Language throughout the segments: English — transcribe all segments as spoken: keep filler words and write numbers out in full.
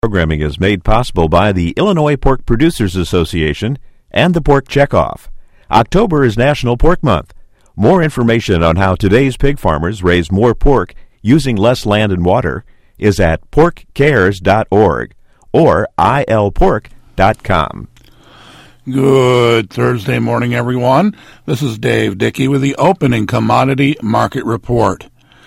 Programming is made possible by the Illinois Pork Producers Association and the Pork Checkoff. October is National Pork Month. More information on how today's pig farmers raise more pork using less land and water is at pork cares dot org or I L pork dot com. Good Thursday morning, everyone. This is Dave Dickey with the opening commodity market report.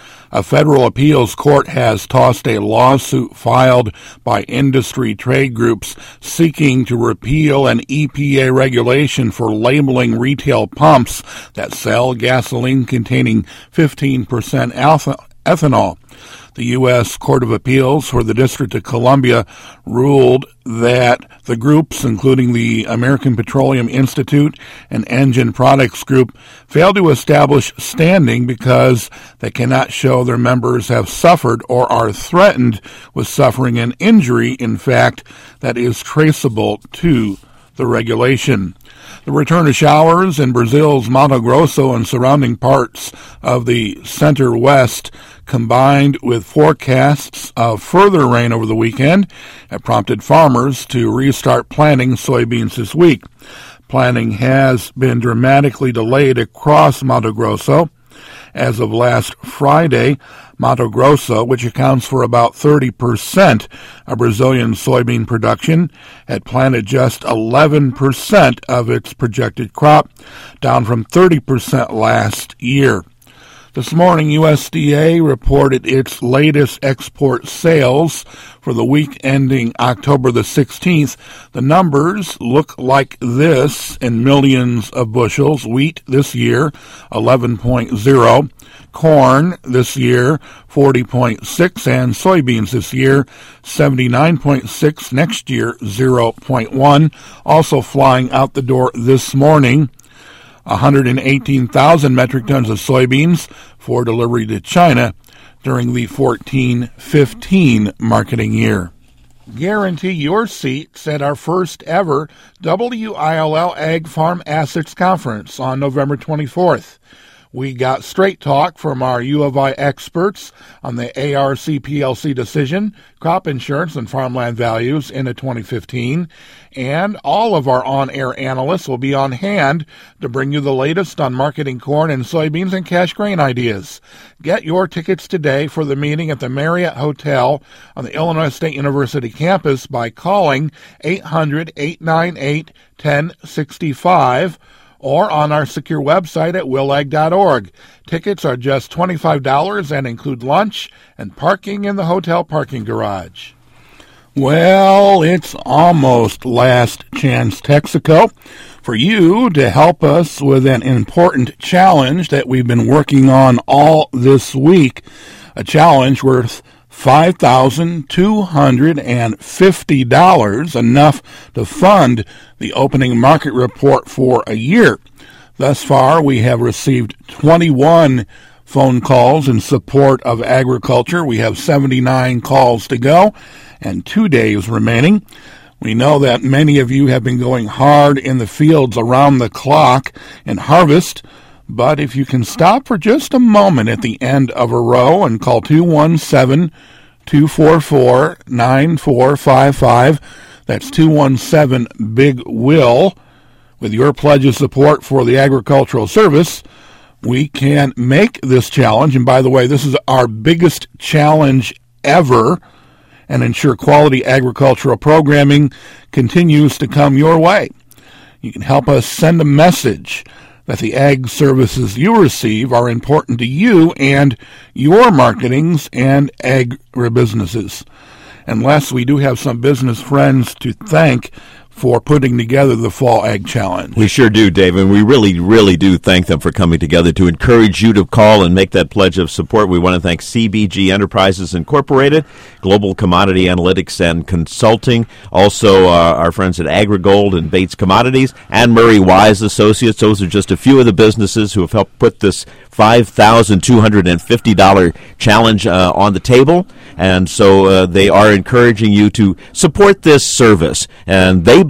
A federal appeals court has tossed a lawsuit filed by industry trade groups seeking to repeal an E P A regulation for labeling retail pumps that sell gasoline containing fifteen percent ethanol. The U S Court of Appeals for the District of Columbia ruled that the groups, including the American Petroleum Institute and Engine Products Group, failed to establish standing because they cannot show their members have suffered or are threatened with suffering an injury, in fact, that is traceable to the regulation. The return of showers in Brazil's Mato Grosso and surrounding parts of the Center West, combined with forecasts of further rain over the weekend, have prompted farmers to restart planting soybeans this week. Planting has been dramatically delayed across Mato Grosso. As of last Friday, Mato Grosso, which accounts for about thirty percent of Brazilian soybean production, had planted just eleven percent of its projected crop, down from thirty percent last year. This morning, U S D A reported its latest export sales for the week ending October the sixteenth. The numbers look like this in millions of bushels. Wheat this year, eleven point zero. Corn this year, forty point six. And soybeans this year, seventy-nine point six. Next year, zero point one. Also flying out the door this morning, one hundred eighteen thousand metric tons of soybeans for delivery to China during the fourteen fifteen marketing year. Guarantee your seats at our first ever W I L L Ag Farm Assets Conference on November twenty-fourth. We got straight talk from our U of I experts on the A R C P L C decision, crop insurance, and farmland values into twenty fifteen. And all of our on-air analysts will be on hand to bring you the latest on marketing corn and soybeans and cash grain ideas. Get your tickets today for the meeting at the Marriott Hotel on the Illinois State University campus by calling eight hundred, eight nine eight, one oh six five. Or on our secure website at willag dot org. Tickets are just twenty-five dollars and include lunch and parking in the hotel parking garage. Well, it's almost last chance Texaco for you to help us with an important challenge that we've been working on all this week, a challenge worth five thousand two hundred fifty dollars, enough to fund the opening market report for a year. Thus far, we have received twenty-one phone calls in support of agriculture. We have seventy-nine calls to go and two days remaining. We know that many of you have been going hard in the fields around the clock in harvest, but if you can stop for just a moment at the end of a row and call two one seven, two four four, nine four five five, that's two one seven, Big Will, with your pledge of support for the Agricultural Service, we can make this challenge. And by the way, this is our biggest challenge ever, and ensure quality agricultural programming continues to come your way. You can help us send a message that the ag services you receive are important to you and your marketings and agribusinesses. And last, we do have some business friends to thank for putting together the Fall Ag Challenge. We sure do, Dave, and we really, really do thank them for coming together to encourage you to call and make that pledge of support. We want to thank C B G Enterprises Incorporated, Global Commodity Analytics and Consulting, also uh, our friends at AgriGold and Bates Commodities, and Murray Wise Associates. Those are just a few of the businesses who have helped put this five thousand two hundred fifty dollars challenge uh, on the table, and so uh, they are encouraging you to support this service, and they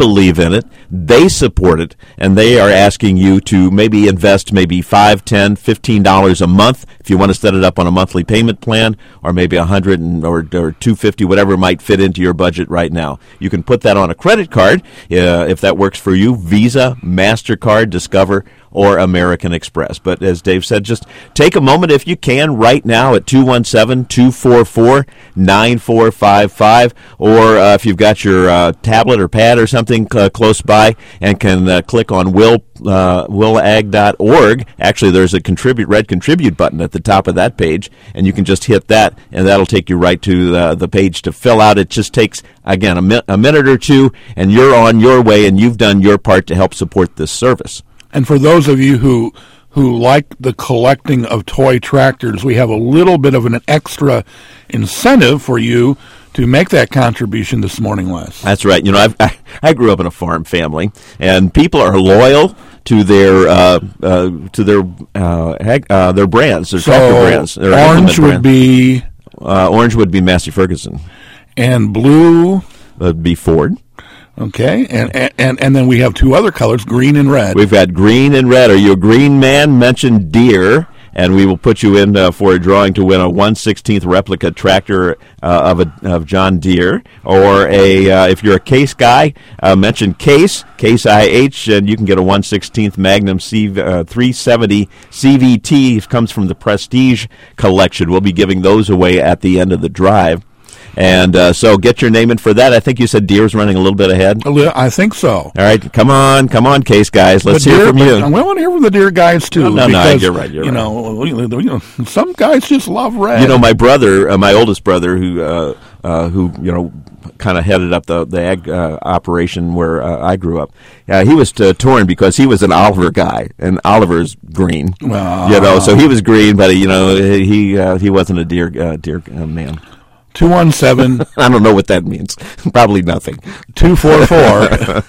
believe in it, they support it, and they are asking you to maybe invest maybe five, ten, fifteen dollars a month if you want to set it up on a monthly payment plan, or maybe a hundred or or two fifty, whatever might fit into your budget right now. You can put that on a credit card uh, if that works for you. Visa, MasterCard, Discover, or American Express. But as Dave said, just take a moment if you can right now at two one seven, two four four, nine four five five, or uh, if you've got your uh, tablet or pad or something uh, close by and can uh, click on will uh, will ag dot org. Actually, there's a contribute red contribute button at the top of that page, and you can just hit that, and that'll take you right to the, the page to fill out. It just takes, again, a, mi- a minute or two, and you're on your way, and you've done your part to help support this service. And for those of you who who like the collecting of toy tractors, we have a little bit of an extra incentive for you to make that contribution this morning, Les. That's right. You know, I've, I I grew up in a farm family, and people are loyal to their uh, uh, to their uh, ag, uh, their brands, their so tractor brands. Their orange would brands. be uh, orange would be Massey Ferguson, and blue would be Ford. Okay, and, and and then we have two other colors, green and red. We've got green and red. Are you a green man? Mention Deere, and we will put you in uh, for a drawing to win a one sixteenth replica tractor uh, of a, of John Deere. Or a uh, if you're a Case guy, uh, mention Case, Case I H, and you can get a one sixteenth Magnum C, uh, three seventy C V T. It comes from the Prestige collection. We'll be giving those away at the end of the drive. And uh, so get your name in for that. I think you said Deere's running a little bit ahead. I think so. All right, come on, come on, Case guys. Let's But hear Deere- from you. but I want to hear from the Deere guys too. No, no, no, because, you're right, you're you right. know, you know, some guys just love red. You know, my brother, uh, my oldest brother, who uh, uh, who you know, kind of headed up the the ag uh, operation where uh, I grew up. Uh, he was uh, torn because he was an Oliver guy, and Oliver's green. Well, you know, so he was green, but you know, he uh, he wasn't a Deere uh, Deere uh, man. two one seven, I don't know what that means. Probably nothing. two four four,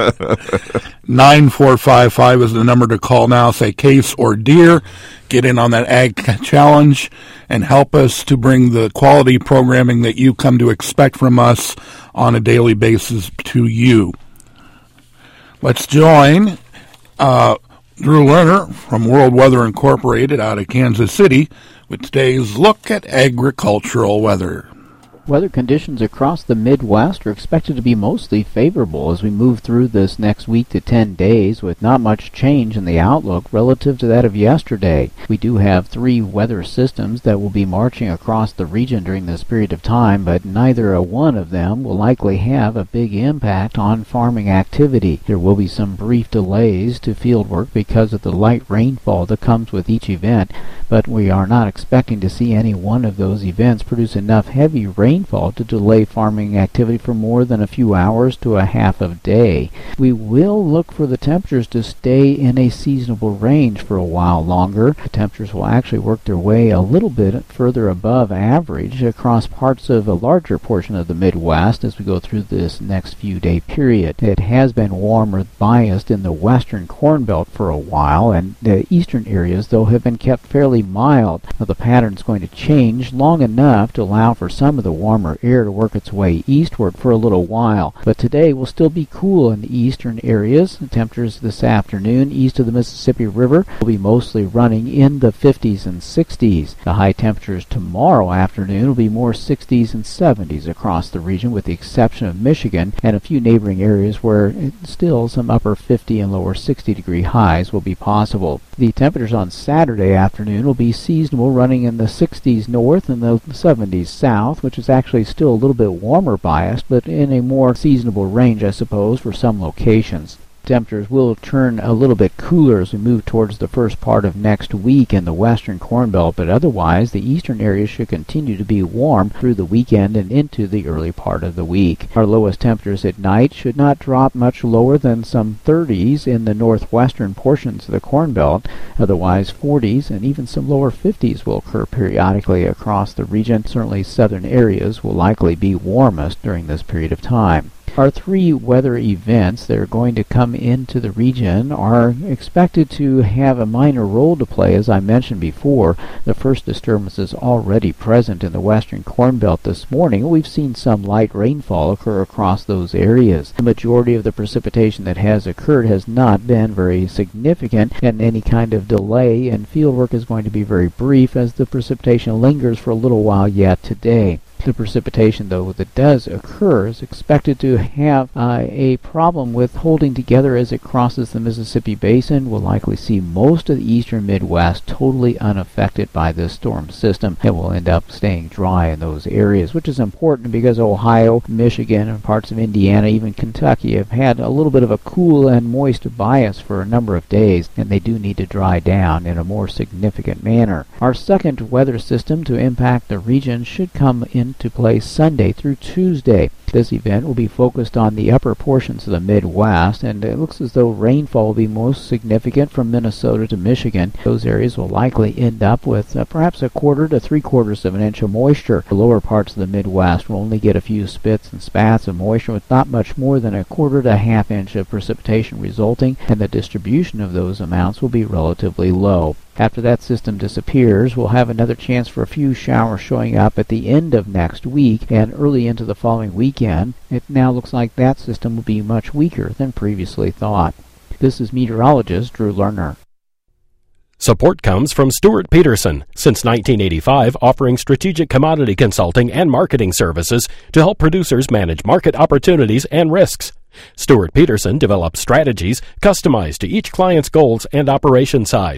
nine four five five is the number to call now. Say Case or Deere. Get in on that ag challenge and help us to bring the quality programming that you come to expect from us on a daily basis to you. Let's join uh, Drew Lerner from World Weather Incorporated out of Kansas City with today's look at agricultural weather. Weather conditions across the Midwest are expected to be mostly favorable as we move through this next week to ten days with not much change in the outlook relative to that of yesterday. We do have three weather systems that will be marching across the region during this period of time, but neither a one of them will likely have a big impact on farming activity. There will be some brief delays to field work because of the light rainfall that comes with each event, but we are not expecting to see any one of those events produce enough heavy rain rainfall to delay farming activity for more than a few hours to a half of day. We will look for the temperatures to stay in a seasonable range for a while longer. The temperatures will actually work their way a little bit further above average across parts of a larger portion of the Midwest as we go through this next few day period. It has been warmer biased in the western Corn Belt for a while, and the eastern areas, though, have been kept fairly mild. Now, the pattern is going to change long enough to allow for some of the warmer air to work its way eastward for a little while, but today will still be cool in the eastern areas. The temperatures this afternoon east of the Mississippi River will be mostly running in the fifties and sixties. The high temperatures tomorrow afternoon will be more sixties and seventies across the region, with the exception of Michigan and a few neighboring areas where still some upper fifty and lower sixty degree highs will be possible. The temperatures on Saturday afternoon will be seasonable, running in the sixties north and the seventies south, which is actually still a little bit warmer biased, but in a more seasonable range, I suppose, for some locations. Temperatures will turn a little bit cooler as we move towards the first part of next week in the western Corn Belt, but otherwise the eastern areas should continue to be warm through the weekend and into the early part of the week. Our lowest temperatures at night should not drop much lower than some thirties in the northwestern portions of the Corn Belt. Otherwise forties and even some lower fifties will occur periodically across the region. Certainly southern areas will likely be warmest during this period of time. Our three weather events that are going to come into the region are expected to have a minor role to play, as I mentioned before. The first disturbance is already present in the western Corn Belt this morning. We've seen some light rainfall occur across those areas. The majority of the precipitation that has occurred has not been very significant, and any kind of delay in field work is going to be very brief as the precipitation lingers for a little while yet today. The precipitation, though, that does occur is expected to have uh, a problem with holding together as it crosses the Mississippi Basin. We'll likely see most of the eastern Midwest totally unaffected by this storm system. It will end up staying dry in those areas, which is important because Ohio, Michigan, and parts of Indiana, even Kentucky, have had a little bit of a cool and moist bias for a number of days, and they do need to dry down in a more significant manner. Our second weather system to impact the region should come in to play Sunday through Tuesday. This event will be focused on the upper portions of the Midwest, and it looks as though rainfall will be most significant from Minnesota to Michigan. Those areas will likely end up with uh, perhaps a quarter to three quarters of an inch of moisture. The lower parts of the Midwest will only get a few spits and spats of moisture with not much more than a quarter to a half inch of precipitation resulting, and the distribution of those amounts will be relatively low. After that system disappears, we'll have another chance for a few showers showing up at the end of next week and early into the following weekend. It now looks like that system will be much weaker than previously thought. This is meteorologist Drew Lerner. Support comes from Stuart Peterson, since nineteen eighty-five offering strategic commodity consulting and marketing services to help producers manage market opportunities and risks. Stuart Peterson develops strategies customized to each client's goals and operation size.